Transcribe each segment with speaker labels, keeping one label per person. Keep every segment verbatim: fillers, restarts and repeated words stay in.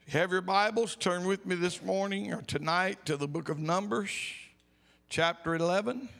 Speaker 1: You have your Bibles, turn with me this morning or tonight to the book of Numbers, chapter eleven.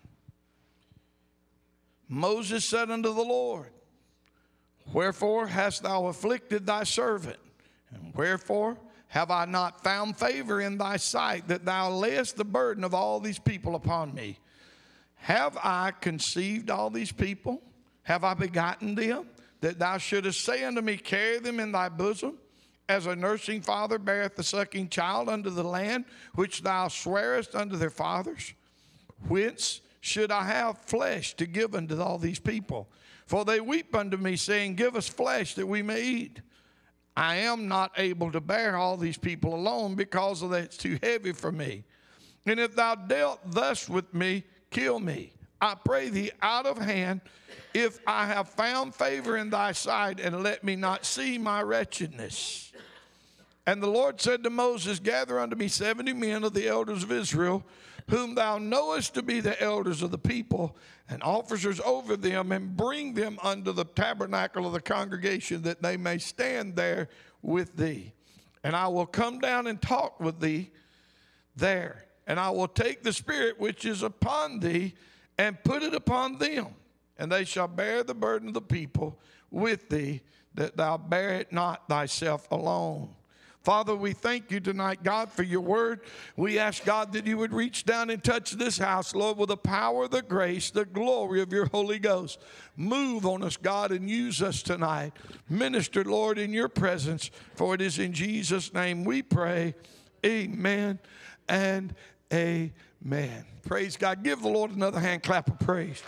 Speaker 1: Moses said unto the Lord, wherefore hast thou afflicted thy servant? And wherefore have I not found favor in thy sight, that thou layest the burden of all these people upon me? Have I conceived all these people? Have I begotten them, that thou shouldest say unto me, carry them in thy bosom, as a nursing father beareth the sucking child unto the land, which thou swearest unto their fathers? Whence should I have flesh to give unto all these people? For they weep unto me, saying, give us flesh that we may eat. I am not able to bear all these people alone, because of that it's too heavy for me. And if thou dealt thus with me, kill me, I pray thee, out of hand, if I have found favor in thy sight, and let me not see my wretchedness. And the Lord said to Moses, gather unto me seventy men of the elders of Israel, whom thou knowest to be the elders of the people, and officers over them, and bring them unto the tabernacle of the congregation, that they may stand there with thee. And I will come down and talk with thee there. And I will take the spirit which is upon thee, and put it upon them. And they shall bear the burden of the people with thee, that thou bear it not thyself alone. Father, we thank you tonight, God, for your word. We ask, God, that you would reach down and touch this house, Lord, with the power, the grace, the glory of your Holy Ghost. Move on us, God, and use us tonight. Minister, Lord, in your presence, for it is in Jesus' name we pray. Amen and amen. Praise God. Give the Lord another hand clap of praise.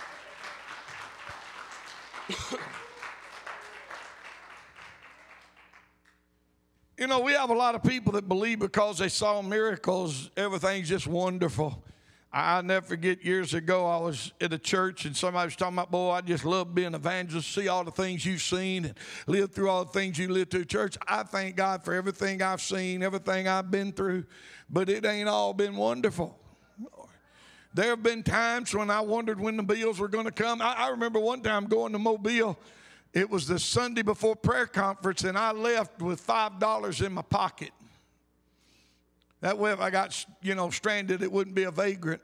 Speaker 1: You know, we have a lot of people that believe because they saw miracles, everything's just wonderful. I'll never forget, years ago, I was at a church and somebody was talking about, boy, I just love being an evangelist, see all the things you've seen and live through all the things you lived through. Church, I thank God for everything I've seen, everything I've been through, but it ain't all been wonderful. There have been times when I wondered when the bills were going to come. I, I remember one time going to Mobile. It was the Sunday before prayer conference, and I left with five dollars in my pocket. That way, if I got, you know, stranded, it wouldn't be a vagrant.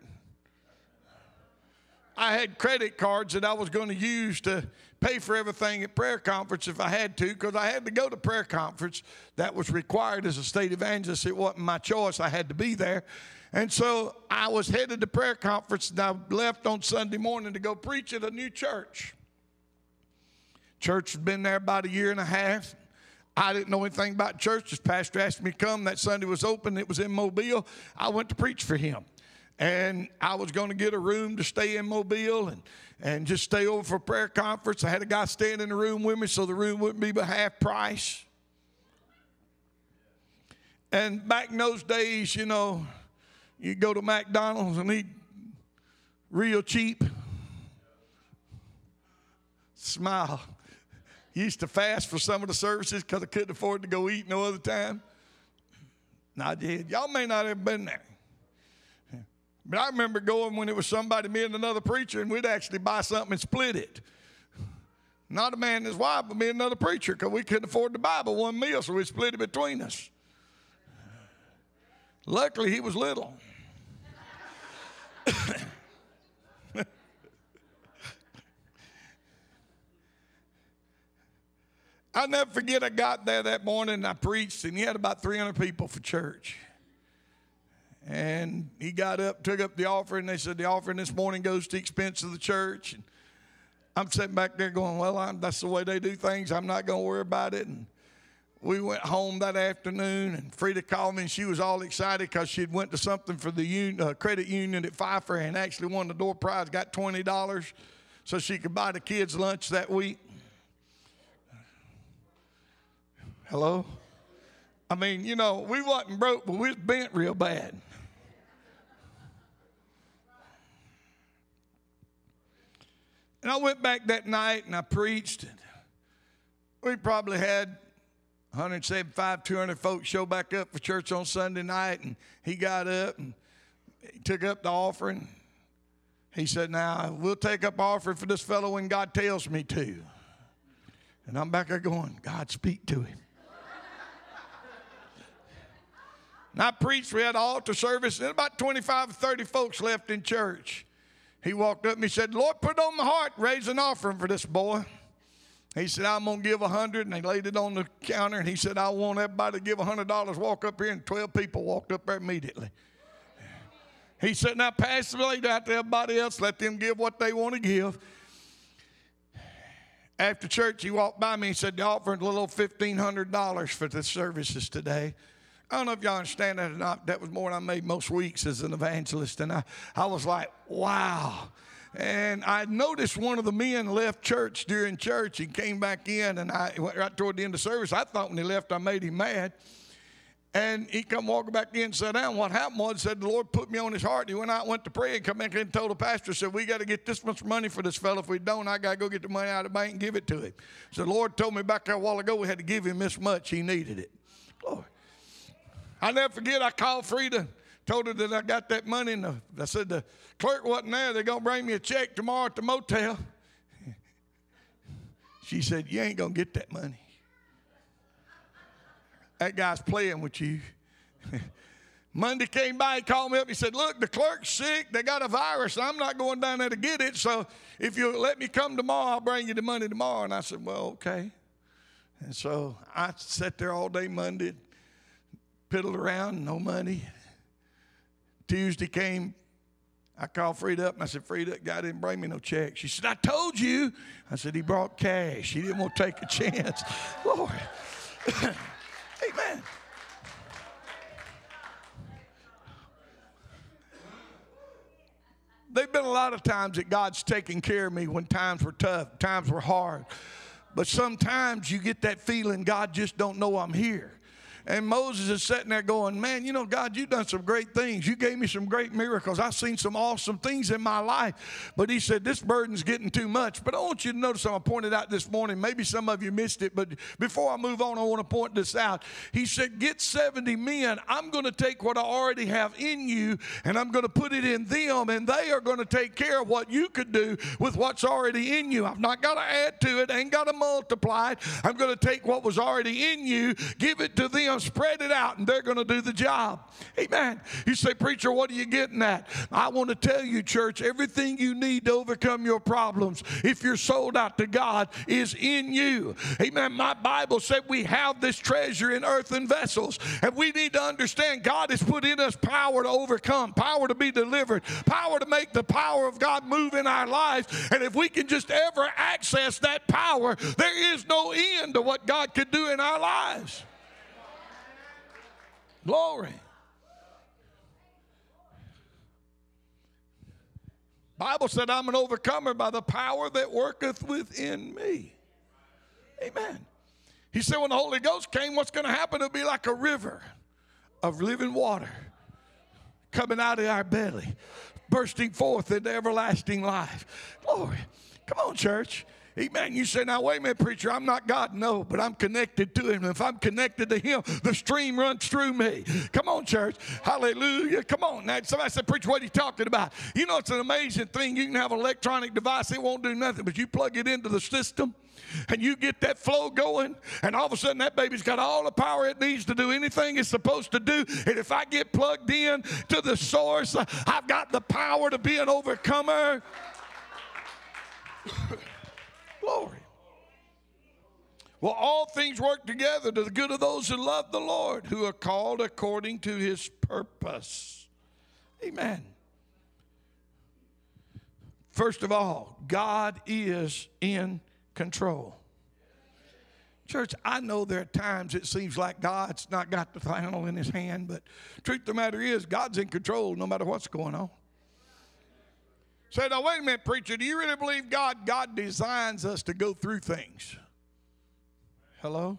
Speaker 1: I had credit cards that I was going to use to pay for everything at prayer conference if I had to, because I had to go to prayer conference. That was required as a state evangelist. It wasn't my choice. I had to be there. And so I was headed to prayer conference, and I left on Sunday morning to go preach at a new church. Church had been there about a year and a half. I didn't know anything about church. This pastor asked me to come. That Sunday was open. It was in Mobile. I went to preach for him. And I was going to get a room to stay in Mobile and, and just stay over for prayer conference. I had a guy staying in the room with me so the room wouldn't be but half price. And back in those days, you know, you go to McDonald's and eat real cheap. Smile. Used to fast for some of the services because I couldn't afford to go eat no other time. And I did. Y'all may not have been there. But I remember going when it was somebody, me and another preacher, and we'd actually buy something and split it. Not a man and his wife, but me and another preacher, because we couldn't afford to buy but one meal, so we split it between us. Luckily, he was little. I'll never forget, I got there that morning and I preached, and he had about three hundred people for church. And he got up, took up the offering, and they said, the offering this morning goes to the expense of the church. And I'm sitting back there going, well, I'm, that's the way they do things. I'm not going to worry about it. And we went home that afternoon, and Frida called me, and she was all excited because she'd went to something for the un, uh, credit union at Pfeiffer and actually won the door prize, got twenty dollars so she could buy the kids lunch that week. Hello? I mean, you know, we wasn't broke, but we was bent real bad. And I went back that night and I preached. We probably had one seventy-five, two hundred folks show back up for church on Sunday night. And he got up and he took up the offering. He said, now, we'll take up offering for this fellow when God tells me to. And I'm back there going, God, speak to him. And I preached, we had an altar service, and about twenty-five or thirty folks left in church. He walked up and he said, Lord, put it on my heart, raise an offering for this boy. He said, I'm going to give a hundred, and they laid it on the counter, and he said, I want everybody to give a hundred dollars, walk up here, and twelve people walked up there immediately. He said, now pass the plate out to everybody else, let them give what they want to give. After church, he walked by me and said, the offering's a little over fifteen hundred dollars for the services today. I don't know if y'all understand that or not. That was more than I made most weeks as an evangelist. And I, I was like, wow. And I noticed one of the men left church during church and came back in. And I right toward the end of service, I thought when he left, I made him mad. And he come walking back in and sat down. What happened was, said, the Lord put me on his heart. He went out, went to pray, and come back in and told the pastor, said, we got to get this much money for this fellow. If we don't, I got to go get the money out of the bank and give it to him. So the Lord told me back there a while ago we had to give him this much. He needed it. Lord. I'll never forget, I called Frida, told her that I got that money. And the, I said, the clerk wasn't there. They're going to bring me a check tomorrow at the motel. She said, you ain't going to get that money. That guy's playing with you. Monday came by, he called me up. He said, look, the clerk's sick. They got a virus. I'm not going down there to get it. So if you'll let me come tomorrow, I'll bring you the money tomorrow. And I said, well, okay. And so I sat there all day Monday, piddled around, no money. Tuesday came. I called Frida up, and I said, Frida, that guy didn't bring me no check. She said, I told you. I said, he brought cash. He didn't want to take a chance. Lord. Amen. There've been a lot of times that God's taken care of me when times were tough, times were hard. But sometimes you get that feeling God just don't know I'm here. And Moses is sitting there going, man, you know, God, you've done some great things. You gave me some great miracles. I've seen some awesome things in my life. But he said, this burden's getting too much. But I want you to notice something I pointed out this morning. Maybe some of you missed it. But before I move on, I want to point this out. He said, get seventy men. I'm going to take what I already have in you, and I'm going to put it in them, and they are going to take care of what you could do with what's already in you. I've not got to add to it. I ain't got to multiply it. I'm going to take what was already in you, give it to them, spread it out, and they're going to do the job. Amen. You say, preacher, what are you getting at? I want to tell you, church, everything you need to overcome your problems, if you're sold out to God, is in you. Amen. My Bible said we have this treasure in earthen vessels, and we need to understand God has put in us power to overcome, power to be delivered, power to make the power of God move in our lives. And if we can just ever access that power, there is no end to what God can do in our lives. Glory. Bible said I'm an overcomer by the power that worketh within me. Amen. He said when the Holy Ghost came, what's going to happen? It'll be like a river of living water coming out of our belly, bursting forth into everlasting life. Glory. Come on, church. Amen. You say, now, wait a minute, preacher, I'm not God. No, but I'm connected to him. If I'm connected to him, the stream runs through me. Come on, church. Hallelujah. Come on. Now, somebody said, preacher, what are you talking about? You know, it's an amazing thing. You can have an electronic device. It won't do nothing, but you plug it into the system, and you get that flow going, and all of a sudden that baby's got all the power it needs to do anything it's supposed to do. And if I get plugged in to the source, I've got the power to be an overcomer. Glory. Well, all things work together to the good of those who love the Lord, who are called according to his purpose. Amen. First of all, God is in control. Church, I know there are times it seems like God's not got the final in his hand, but truth of the matter is, God's in control no matter what's going on. Say, now, wait a minute, preacher. Do you really believe God? God designs us to go through things. Hello?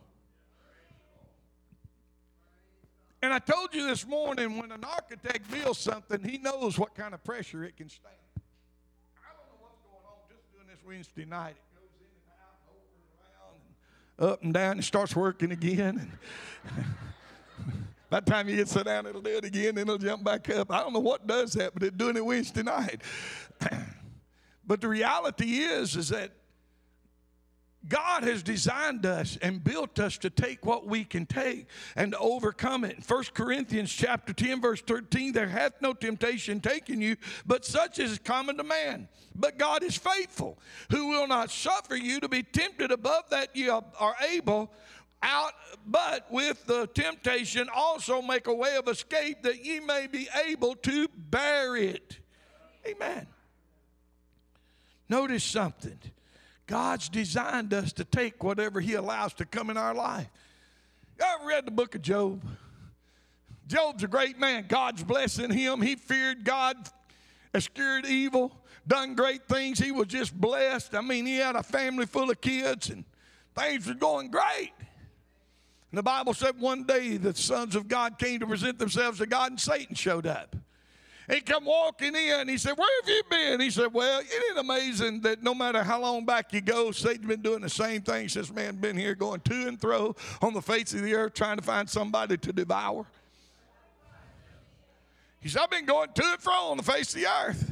Speaker 1: And I told you this morning, when an architect builds something, he knows what kind of pressure it can stand. I don't know what's going on just doing this Wednesday night. It goes in and out, over and around, and up and down, and starts working again. And by the time you get sit down, it'll do it again, then it'll jump back up. I don't know what does that, but it's doing it Wednesday night. But the reality is, is that God has designed us and built us to take what we can take and to overcome it. In First Corinthians chapter ten, verse thirteen, there hath no temptation taken you, but such is common to man. But God is faithful, who will not suffer you to be tempted above that ye are able, out, but with the temptation also make a way of escape, that ye may be able to bear it. Amen. Notice something. God's designed us to take whatever he allows to come in our life. You ever read the book of Job? Job's a great man. God's blessing him. He feared God, eschewed evil, done great things. He was just blessed. I mean, he had a family full of kids, and things were going great. And the Bible said one day the sons of God came to present themselves to God, and Satan showed up. He come walking in. He said, where have you been? He said, well, isn't it amazing that no matter how long back you go, Satan's been doing the same thing since man been here, going to and fro on the face of the earth, trying to find somebody to devour. He said, I've been going to and fro on the face of the earth.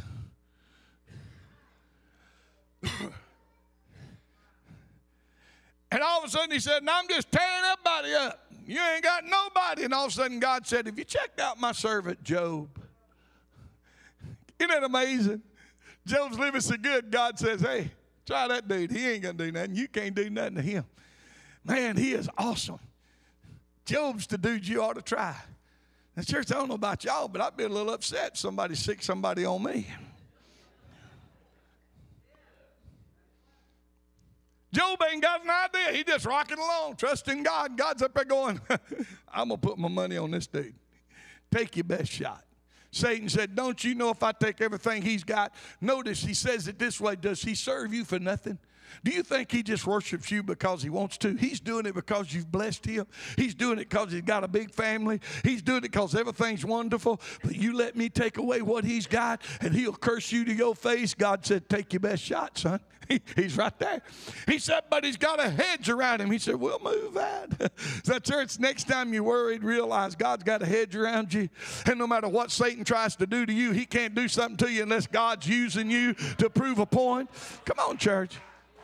Speaker 1: And all of a sudden he said, and I'm just tearing everybody up. You ain't got nobody. And all of a sudden God said, have you checked out my servant Job? Isn't that amazing? Job's living so good, God says, hey, try that dude. He ain't going to do nothing. You can't do nothing to him. Man, he is awesome. Job's the dude you ought to try. Now, church, I don't know about y'all, but I'd be a little upset if somebody sick somebody on me. Job ain't got an idea. He just rocking along, trusting God. God's up there going, I'm going to put my money on this dude. Take your best shot. Satan said, don't you know if I take everything he's got? Notice he says it this way, does he serve you for nothing? Do you think he just worships you because he wants to? He's doing it because you've blessed him. He's doing it because he's got a big family. He's doing it because everything's wonderful. But you let me take away what he's got, and he'll curse you to your face. God said, take your best shot, son. He, he's right there. He said, but he's got a hedge around him. He said, we'll move that. So, church, next time you're worried, realize God's got a hedge around you. And no matter what Satan tries to do to you, he can't do something to you unless God's using you to prove a point. Come on, church.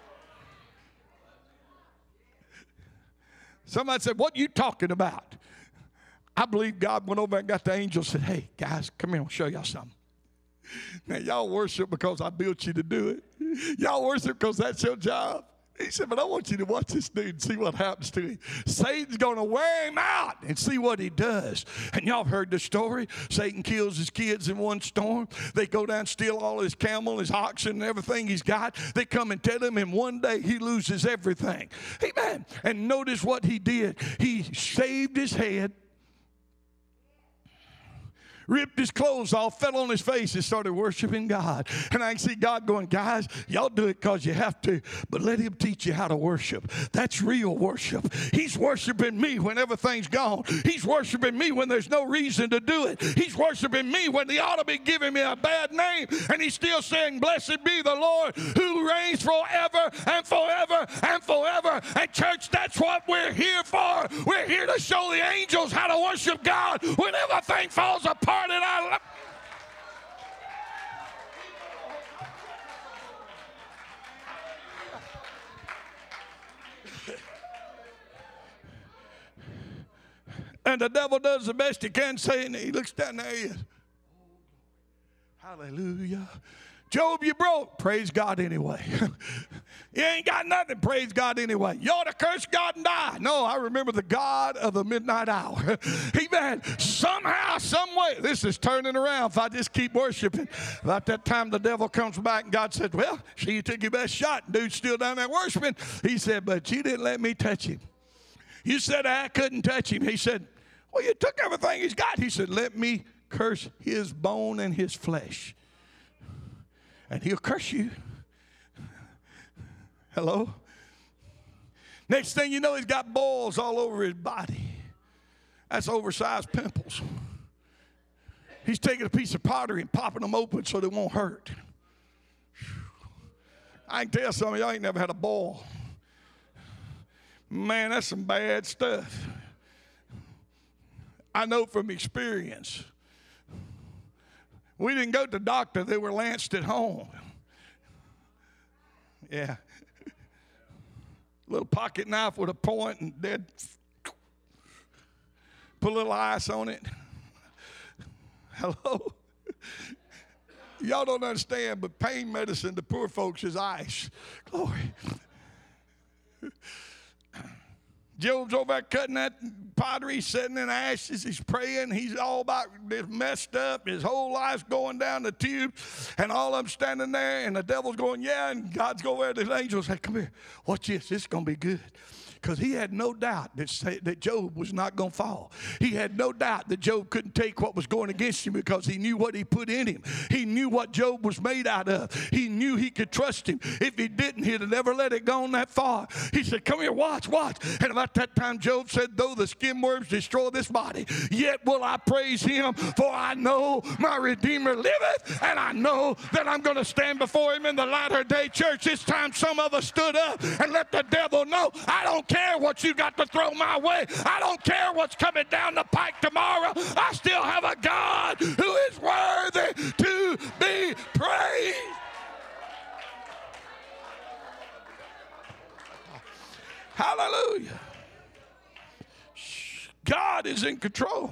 Speaker 1: Somebody said, what are you talking about? I believe God went over and got the angels and said, hey, guys, come here, I'll show y'all something. Now, y'all worship because I built you to do it. Y'all worship because that's your job. He said, but I want you to watch this dude and see what happens to him. Satan's going to wear him out and see what he does. And y'all have heard the story. Satan kills his kids in one storm. They go down and steal all his camel, his oxen, and everything he's got. They come and tell him, and one day he loses everything. Amen. And notice what he did. He shaved his head, ripped his clothes off, fell on his face, and started worshiping God. And I can see God going, guys, y'all do it because you have to, but let him teach you how to worship. That's real worship. He's worshiping me when everything's gone. He's worshiping me when there's no reason to do it. He's worshiping me when he ought to be giving me a bad name, and he's still saying, blessed be the Lord who reigns forever and forever and forever. And church, that's what we're here for. We're here to show the angels how to worship God when everything falls apart. And I love and the devil does the best he can, saying, he looks down there, he is, hallelujah. Job, you broke. Praise God anyway. You ain't got nothing. Praise God anyway. You ought to curse God and die. No, I remember the God of the midnight hour. Amen. Somehow, some way, this is turning around if I just keep worshiping. About that time, the devil comes back and God said, well, see, you took your best shot. Dude's still down there worshiping. He said, but you didn't let me touch him. You said I couldn't touch him. He said, well, you took everything he's got. He said, let me curse his bone and his flesh. And he'll curse you. Hello? Next thing you know, he's got boils all over his body. That's oversized pimples. He's taking a piece of pottery and popping them open so they won't hurt. I can tell some of y'all ain't never had a boil. Man, that's some bad stuff. I know from experience. We didn't go to the doctor. They were lanced at home. Yeah. little pocket knife with a point and dead. Put a little ice on it. Hello? Y'all don't understand, but pain medicine to poor folks is ice. Glory. Job's over there cutting that pottery, sitting in ashes. He's praying. He's all about this messed up. His whole life's going down the tube. And all of them standing there, and the devil's going, yeah, and God's going where the angels say, come here, watch this. This is going to be good. Because he had no doubt that, that Job was not going to fall. He had no doubt that Job couldn't take what was going against him because he knew what he put in him. He knew what Job was made out of. He knew he could trust him. If he didn't, he'd have never let it go on that far. He said, come here, watch, watch. And about that time, Job said, though the skin worms destroy this body, yet will I praise him, for I know my Redeemer liveth, and I know that I'm going to stand before him in the latter day. Church, this time some of us stood up and let the devil know, I don't care what you got to throw my way. I don't care what's coming down the pike tomorrow. I still have a God who is worthy to be praised. Hallelujah. God is in control.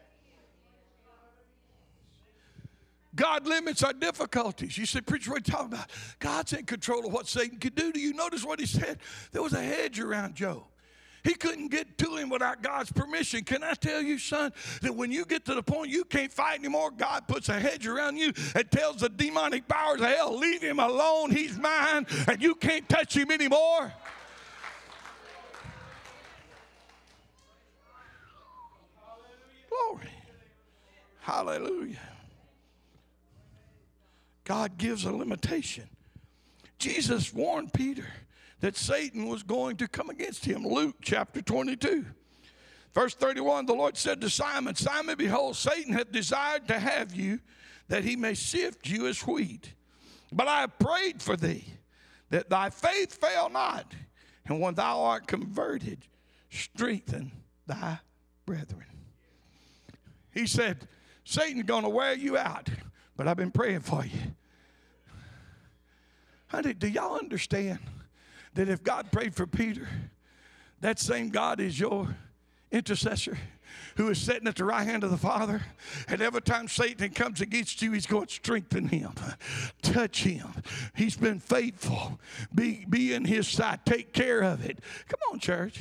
Speaker 1: God limits our difficulties. You say, preacher, what are you talking about? God's in control of what Satan could do. Do you notice what he said? There was a hedge around Job. He couldn't get to him without God's permission. Can I tell you, son, that when you get to the point you can't fight anymore, God puts a hedge around you and tells the demonic powers of hell, leave him alone, he's mine, and you can't touch him anymore? Glory. Hallelujah. God gives a limitation. Jesus warned Peter that Satan was going to come against him. Luke chapter twenty-two. Verse thirty-one, the Lord said to Simon, Simon, behold, Satan hath desired to have you, that he may sift you as wheat. But I have prayed for thee, that thy faith fail not. And when thou art converted, strengthen thy brethren. He said, Satan's going to wear you out, but I've been praying for you. Honey, do y'all understand that if God prayed for Peter, that same God is your intercessor who is sitting at the right hand of the Father, and every time Satan comes against you, he's going to strengthen him, touch him. He's been faithful. Be, be in his side. Take care of it. Come on, church.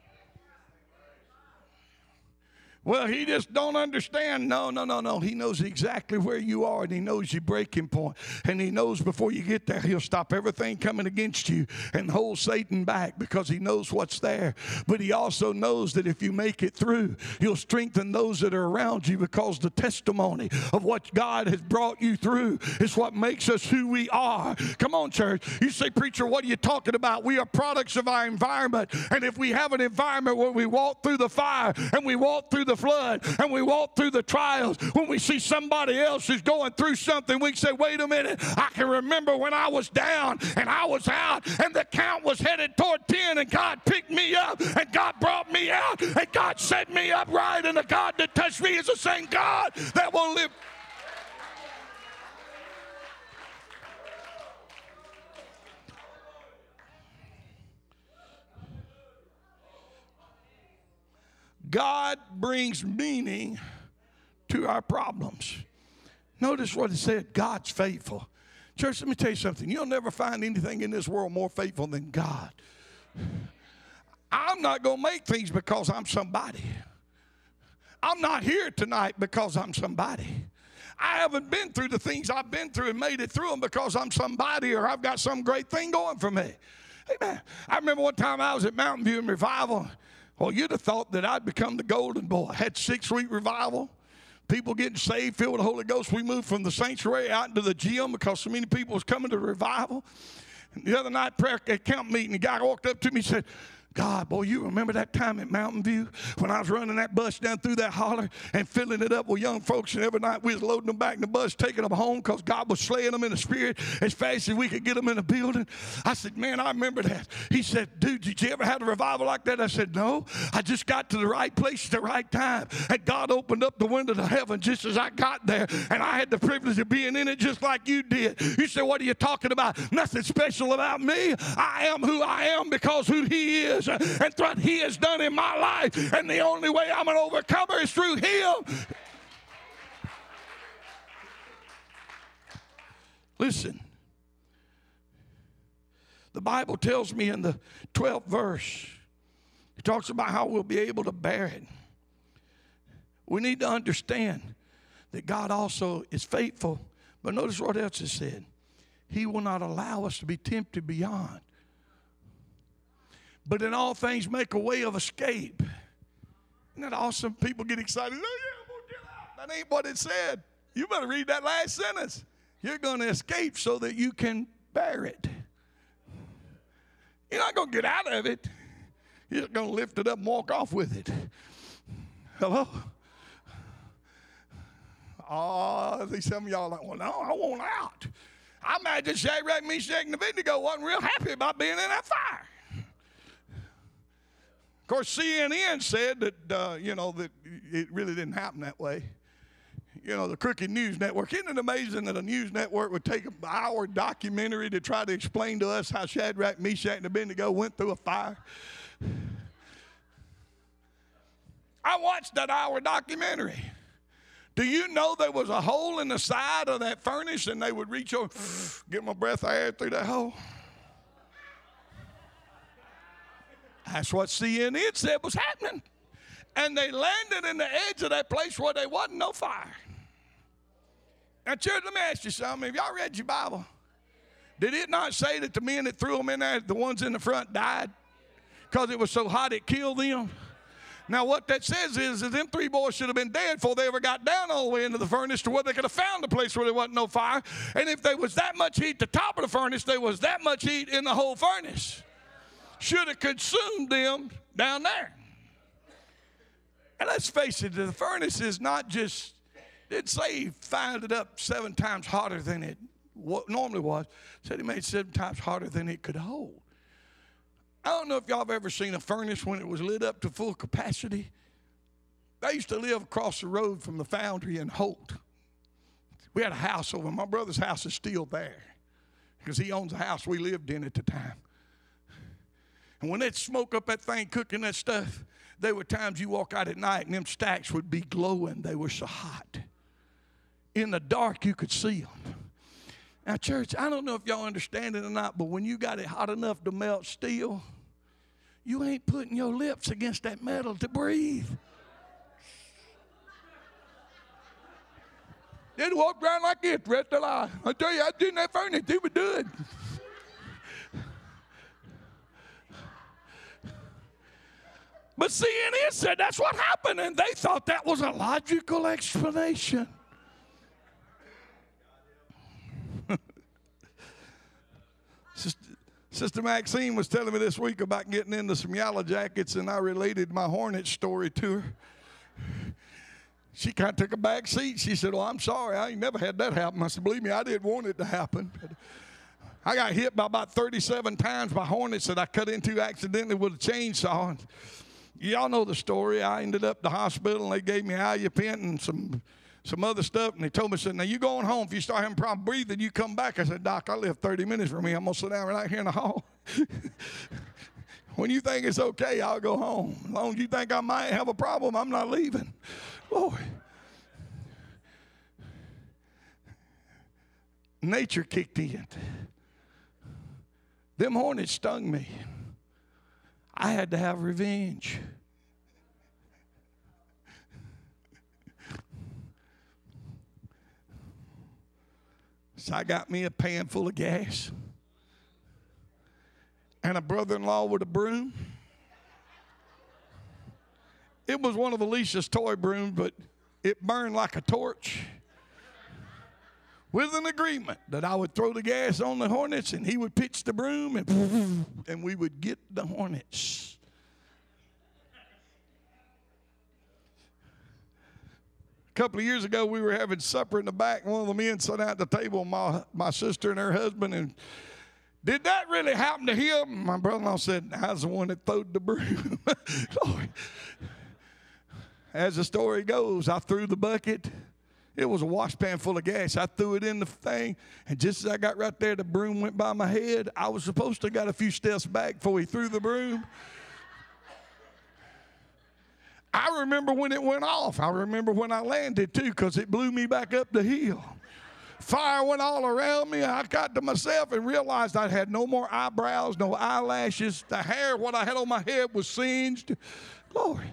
Speaker 1: Well, he just don't understand. No, no, no, no. He knows exactly where you are, and he knows your breaking point. And he knows before you get there, he'll stop everything coming against you and hold Satan back because he knows what's there. But he also knows that if you make it through, you'll strengthen those that are around you, because the testimony of what God has brought you through is what makes us who we are. Come on, church. You say, preacher, what are you talking about? We are products of our environment. And if we have an environment where we walk through the fire and we walk through the the flood and we walk through the trials, when we see somebody else who's going through something, we can say, wait a minute, I can remember when I was down and I was out and the count was headed toward ten, and God picked me up and God brought me out and God set me up right, and the God that touched me is the same God that will live. God brings meaning to our problems. Notice what it said, God's faithful. Church, let me tell you something. You'll never find anything in this world more faithful than God. I'm not going to make things because I'm somebody. I'm not here tonight because I'm somebody. I haven't been through the things I've been through and made it through them because I'm somebody or I've got some great thing going for me. Amen. I remember one time I was at Mountain View in revival. Well, you'd have thought that I'd become the golden boy. I had six-week revival. People getting saved, filled with the Holy Ghost. We moved from the sanctuary out into the gym because so many people was coming to the revival. And the other night, prayer at camp meeting, the guy walked up to me and said, God, boy, you remember that time at Mountain View when I was running that bus down through that holler and filling it up with young folks, and every night we was loading them back in the bus, taking them home because God was slaying them in the spirit as fast as we could get them in the building. I said, man, I remember that. He said, dude, did you ever have a revival like that? I said, no. I just got to the right place at the right time, and God opened up the window to heaven just as I got there, and I had the privilege of being in it just like you did. You said, what are you talking about? Nothing special about me. I am who I am because who he is and what he has done in my life, and the only way I'm an overcomer is through him. Listen, the Bible tells me in the twelfth verse, it talks about how we'll be able to bear it. We need to understand that God also is faithful, but notice what else is said. He will not allow us to be tempted beyond, but in all things make a way of escape. Isn't that awesome? People get excited. Oh, yeah, I'm going to get out. That ain't what it said. You better read that last sentence. You're going to escape so that you can bear it. You're not going to get out of it. You're just going to lift it up and walk off with it. Hello? Oh, I think some of y'all are like, well, no, I want out. I imagine Shadrach, Meshach, and Abednego wasn't real happy about being in that fire. Of course, C N N said that, uh, you know, that it really didn't happen that way. You know, the Crooked News Network. Isn't it amazing that a news network would take an hour documentary to try to explain to us how Shadrach, Meshach, and Abednego went through a fire? I watched that hour documentary. Do you know there was a hole in the side of that furnace and they would reach over, get my breath of air through that hole? That's what C N N said was happening. And they landed in the edge of that place where there wasn't no fire. Now, church, let me ask you something. Have y'all read your Bible? Did it not say that the men that threw them in there, the ones in the front, died? Because it was so hot it killed them? Now, what that says is that them three boys should have been dead before they ever got down all the way into the furnace to where they could have found a place where there wasn't no fire. And if there was that much heat at the top of the furnace, there was that much heat in the whole furnace. Should have consumed them down there. And let's face it, the furnace is not just, it say he fired it up seven times hotter than it normally was. Said he made it seven times hotter than it could hold. I don't know if y'all have ever seen a furnace when it was lit up to full capacity. I used to live across the road from the foundry in Holt. We had a house over. My brother's house is still there because he owns a house we lived in at the time. And when they'd smoke up that thing, cooking that stuff, there were times you walk out at night and them stacks would be glowing. They were so hot. In the dark, you could see them. Now, church, I don't know if y'all understand it or not, but when you got it hot enough to melt steel, you ain't putting your lips against that metal to breathe. They'd walk around like this the rest of their life. I tell you, I did in that furnace, they were good. But C N N said that's what happened, and they thought that was a logical explanation. Sister, Sister Maxine was telling me this week about getting into some yellow jackets, and I related my Hornet story to her. She kind of took a back seat. She said, well, I'm sorry. I ain't never had that happen. I said, believe me, I didn't want it to happen. I got hit by about thirty-seven times by hornets that I cut into accidentally with a chainsaw. And y'all know the story. I ended up at the hospital, and they gave me Alupent and some some other stuff, and they told me, said, now you going home. If you start having problem breathing, you come back. I said, Doc, I live thirty minutes from me. I'm going to sit down right here in the hall. When you think it's okay, I'll go home. As long as you think I might have a problem, I'm not leaving. Lord. Nature kicked in. Them hornets stung me. I had to have revenge. So I got me a pan full of gas and a brother-in-law with a broom. It was one of Alicia's toy brooms, but it burned like a torch. With an agreement that I would throw the gas on the hornets and he would pitch the broom and, and we would get the hornets. A couple of years ago, we were having supper in the back, and one of the men sat at the table, my, my sister and her husband, and did that really happen to him? My brother-in-law said, I was the one that throwed the broom. As the story goes, I threw the bucket. It was a washpan full of gas. I threw it in the thing, and just as I got right there, the broom went by my head. I was supposed to have got a few steps back before he threw the broom. I remember when it went off. I remember when I landed, too, because it blew me back up the hill. Fire went all around me. I got to myself and realized I had no more eyebrows, no eyelashes. The hair, what I had on my head was singed. Glory.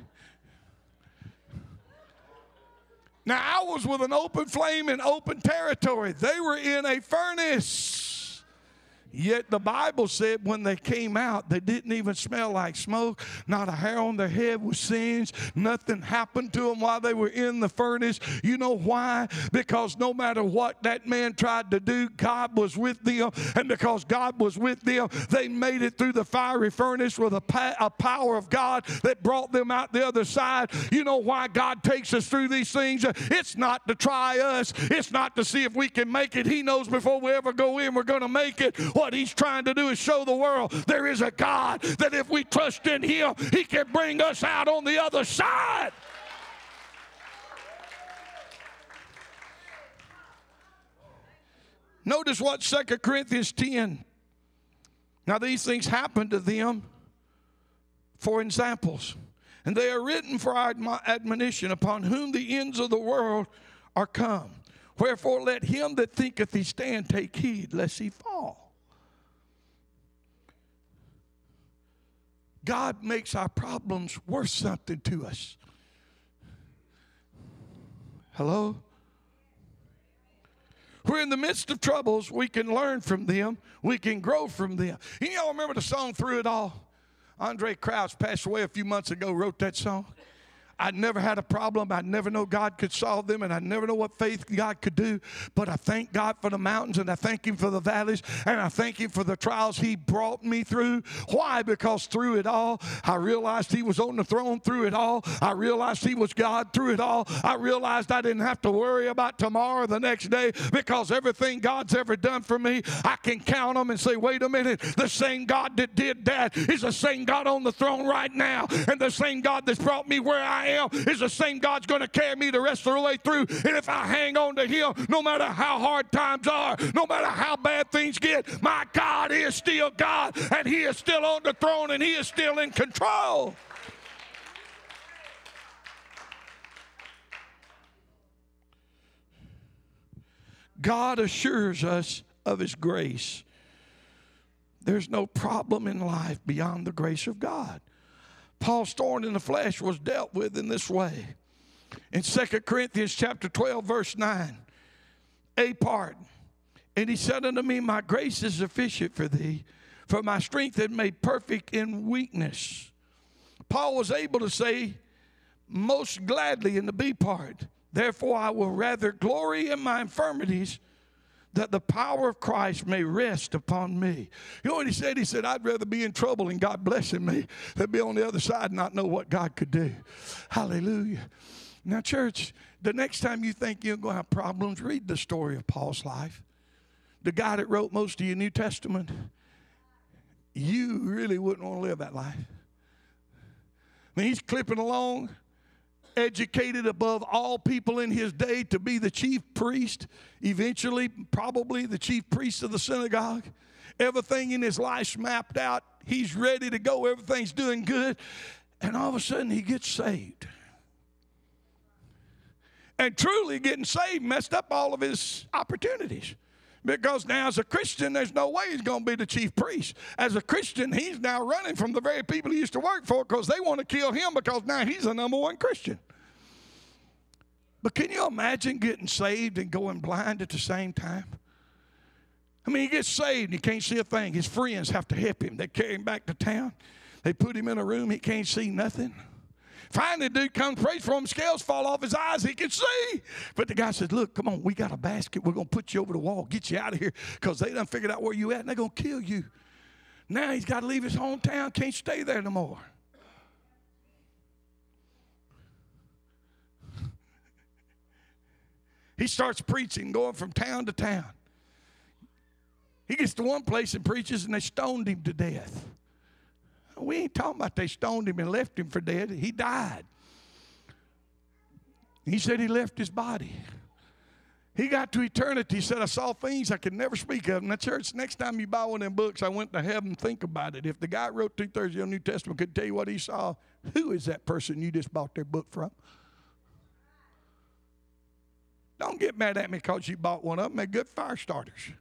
Speaker 1: Now, I was with an open flame in open territory. They were in a furnace. Yet the Bible said when they came out, they didn't even smell like smoke. Not a hair on their head was singed. Nothing happened to them while they were in the furnace. You know why? Because no matter what that man tried to do, God was with them. And because God was with them, they made it through the fiery furnace with a, pa- a power of God that brought them out the other side. You know why God takes us through these things? It's not to try us. It's not to see if we can make it. He knows before we ever go in, we're going to make it. What he's trying to do is show the world there is a God that if we trust in him, he can bring us out on the other side. Notice what Second Corinthians ten. Now these things happened to them for examples, and they are written for our admonition, upon whom the ends of the world are come. Wherefore let him that thinketh he stand take heed lest he fall. God makes our problems worth something to us. Hello? We're in the midst of troubles. We can learn from them. We can grow from them. You know, remember the song Through It All? Andre Crouch passed away a few months ago, wrote that song. I never had a problem. I never know God could solve them, and I never know what faith God could do. But I thank God for the mountains, and I thank him for the valleys, and I thank him for the trials he brought me through. Why? Because through it all, I realized he was on the throne through it all. I realized he was God through it all. I realized I didn't have to worry about tomorrow or the next day, because everything God's ever done for me, I can count them and say, wait a minute, the same God that did that is the same God on the throne right now, and the same God that's brought me where I am is the same God's going to carry me the rest of the way through. And if I hang on to him, no matter how hard times are, no matter how bad things get, my God is still God, and he is still on the throne, and he is still in control. God assures us of his grace. There's no problem in life beyond the grace of God. Paul's thorn in the flesh was dealt with in this way. In Second Corinthians chapter twelve, verse nine, a part. And he said unto me, my grace is sufficient for thee, for my strength is made perfect in weakness. Paul was able to say most gladly in the B part, therefore I will rather glory in my infirmities, that the power of Christ may rest upon me. You know what he said? He said, I'd rather be in trouble and God blessing me than be on the other side and not know what God could do. Hallelujah. Now, church, the next time you think you're going to have problems, read the story of Paul's life. The guy that wrote most of your New Testament. You really wouldn't want to live that life. I mean, he's clipping along, educated above all people in his day to be the chief priest, eventually probably the chief priest of the synagogue. Everything in his life's mapped out. He's ready to go. Everything's doing good. And all of a sudden he gets saved. And truly getting saved messed up all of his opportunities. Because now as a Christian, there's no way he's going to be the chief priest. As a Christian, he's now running from the very people he used to work for because they want to kill him because now he's the number one Christian. But can you imagine getting saved and going blind at the same time? I mean, he gets saved and he can't see a thing. His friends have to help him. They carry him back to town. They put him in a room. He can't see nothing. Finally, the dude comes, prays for him, scales fall off his eyes, he can see. But the guy says, look, come on, we got a basket. We're going to put you over the wall, get you out of here, because they done figured out where you at, and they're going to kill you. Now he's got to leave his hometown, can't stay there no more. He starts preaching, going from town to town. He gets to one place and preaches, and they stoned him to death. We ain't talking about they stoned him and left him for dead. He died. He said he left his body. He got to eternity. He said, I saw things I could never speak of. Now, church, next time you buy one of them books, I went to heaven, think about it. If the guy who wrote two-thirds of the New Testament could tell you what he saw, who is that person you just bought their book from? Don't get mad at me because you bought one of them. They're good fire starters.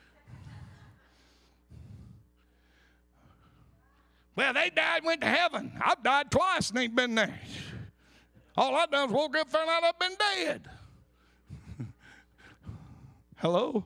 Speaker 1: Well, they died and went to heaven. I've died twice and ain't been there. All I've done is woke up and found out I've been dead. Hello?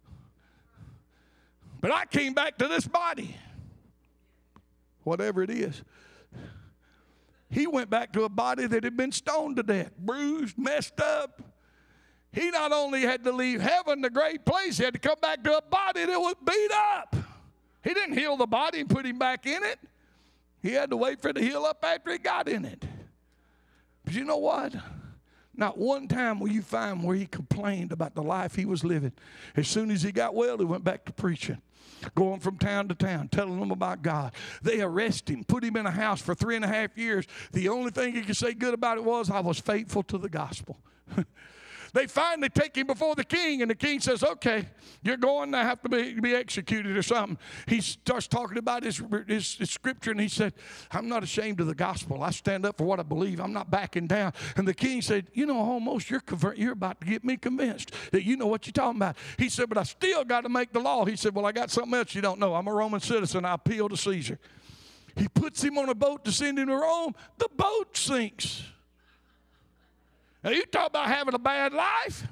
Speaker 1: But I came back to this body. Whatever it is. He went back to a body that had been stoned to death, bruised, messed up. He not only had to leave heaven, the great place, he had to come back to a body that was beat up. He didn't heal the body and put him back in it. He had to wait for it to heal up after he got in it. But you know what? Not one time will you find where he complained about the life he was living. As soon as he got well, he went back to preaching, going from town to town, telling them about God. They arrested him, put him in a house for three and a half years. The only thing he could say good about it was, I was faithful to the gospel. They finally take him before the king, and the king says, okay, you're going to have to be, be executed or something. He starts talking about his, his, his scripture, and he said, I'm not ashamed of the gospel. I stand up for what I believe. I'm not backing down. And the king said, you know, almost you're, convert, you're about to get me convinced that you know what you're talking about. He said, but I still got to make the law. He said, well, I got something else you don't know. I'm a Roman citizen. I appeal to Caesar. He puts him on a boat to send him to Rome. The boat sinks. Now, you talk about having a bad life.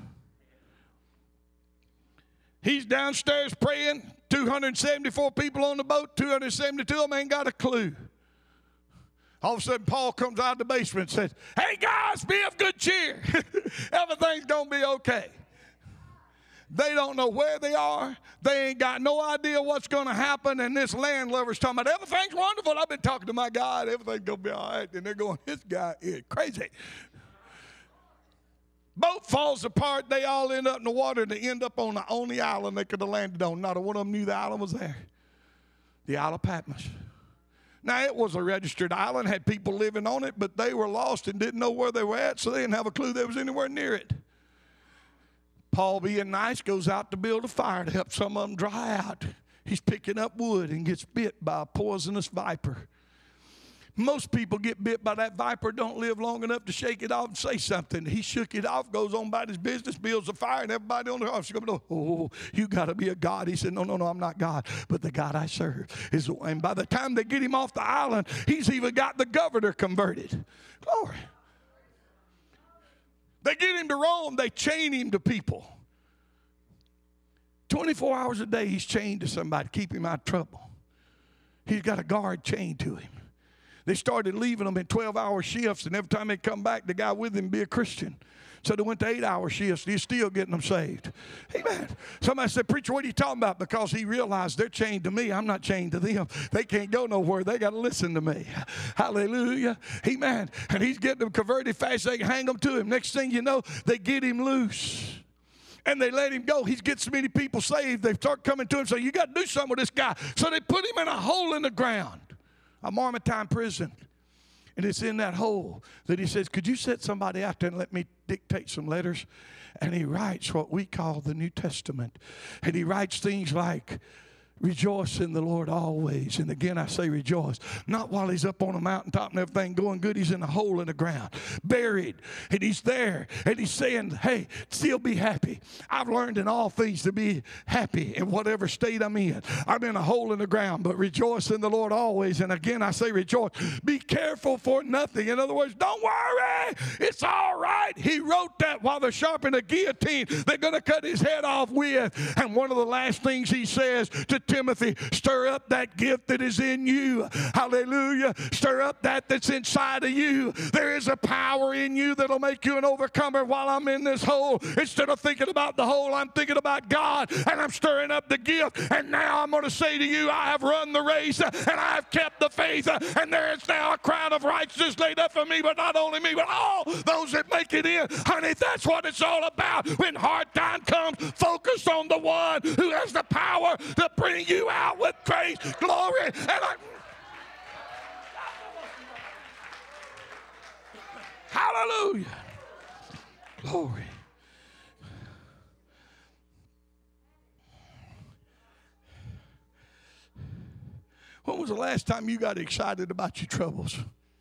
Speaker 1: He's downstairs praying, two hundred seventy-four people on the boat, two hundred seventy-two of them ain't got a clue. All of a sudden, Paul comes out of the basement and says, hey, guys, be of good cheer. Everything's going to be okay. They don't know where they are. They ain't got no idea what's going to happen. And this landlubber's talking about, everything's wonderful. I've been talking to my God. Everything's going to be all right. And they're going, this guy is crazy. Boat falls apart. They all end up in the water, and they end up on the only island they could have landed on. Not a one of them knew the island was there. The Isle of Patmos. Now, it was a registered island, had people living on it, but they were lost and didn't know where they were at, so they didn't have a clue they was anywhere near it. Paul, being nice, goes out to build a fire to help some of them dry out. He's picking up wood and gets bit by a poisonous viper. Most people get bit by that viper, don't live long enough to shake it off and say something. He shook it off, goes on about his business, builds a fire, and everybody on the house is going, oh, you got to be a God. He said, no, no, no, I'm not God, but the God I serve is. And by the time they get him off the island, he's even got the governor converted. Glory. They get him to Rome, they chain him to people. twenty-four hours a day, he's chained to somebody to keep him out of trouble. He's got a guard chained to him. They started leaving them in twelve-hour shifts, and every time they come back, the guy with them be a Christian. So they went to eight-hour shifts, and he's still getting them saved. Amen. Somebody said, preacher, what are you talking about? Because he realized they're chained to me. I'm not chained to them. They can't go nowhere. They got to listen to me. Hallelujah. Amen. And he's getting them converted fast. They can hang them to him. Next thing you know, they get him loose. And they let him go. He gets so many people saved. They start coming to him and say, you got to do something with this guy. So they put him in a hole in the ground. A Mamertine prison. And it's in that hole that he says, could you set somebody out there and let me dictate some letters? And he writes what we call the New Testament. And he writes things like, rejoice in the Lord always. And again, I say rejoice. Not while he's up on a mountaintop and everything going good. He's in a hole in the ground, buried. And he's there. And he's saying, hey, still be happy. I've learned in all things to be happy in whatever state I'm in. I'm in a hole in the ground, but rejoice in the Lord always. And again, I say rejoice. Be careful for nothing. In other words, don't worry. It's all right. He wrote that while they're sharpening a guillotine they're going to cut his head off with. And one of the last things he says, to Timothy, stir up that gift that is in you. Hallelujah. Stir up that that's inside of you. There is a power in you that'll make you an overcomer. While I'm in this hole, instead of thinking about the hole, I'm thinking about God, and I'm stirring up the gift. And now I'm going to say to you, I have run the race, and I have kept the faith, and there is now a crown of righteousness laid up for me, but not only me, but all those that make it in. Honey, that's what it's all about. When hard time comes, focus on the one who has the power to bring you out with grace, glory, and I, hallelujah. Glory. When was the last time you got excited about your troubles?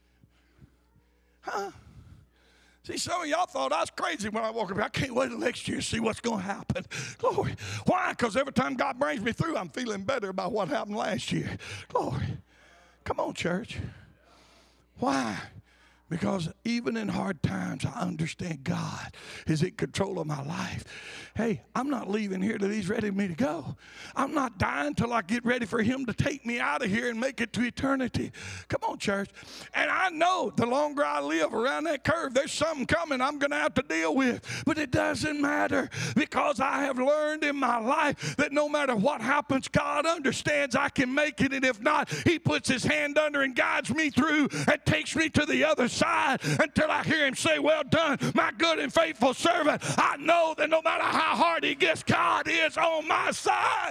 Speaker 1: Huh? See, some of y'all thought I was crazy when I woke up. I can't wait till next year to see what's going to happen. Glory. Why? Because every time God brings me through, I'm feeling better about what happened last year. Glory. Come on, church. Why? Because even in hard times, I understand God is in control of my life. Hey, I'm not leaving here till He's ready for me to go. I'm not dying till I get ready for Him to take me out of here and make it to eternity. Come on, church. And I know the longer I live around that curve, there's something coming I'm going to have to deal with. But it doesn't matter, because I have learned in my life that no matter what happens, God understands I can make it. And if not, He puts His hand under and guides me through and takes me to the other side. Side until I hear Him say, well done, my good and faithful servant. I know that no matter how hard it gets, God is on my side.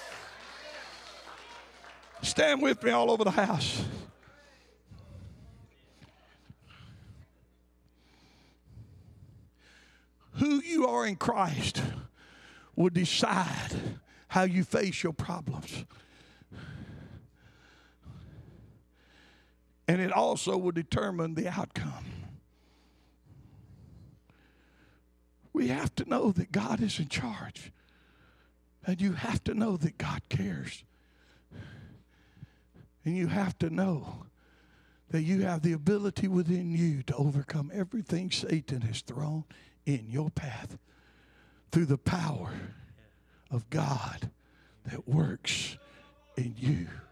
Speaker 1: Stand with me all over the house. Who you are in Christ will decide how you face your problems. And it also will determine the outcome. We have to know that God is in charge. And you have to know that God cares. And you have to know that you have the ability within you to overcome everything Satan has thrown in your path through the power of God that works in you.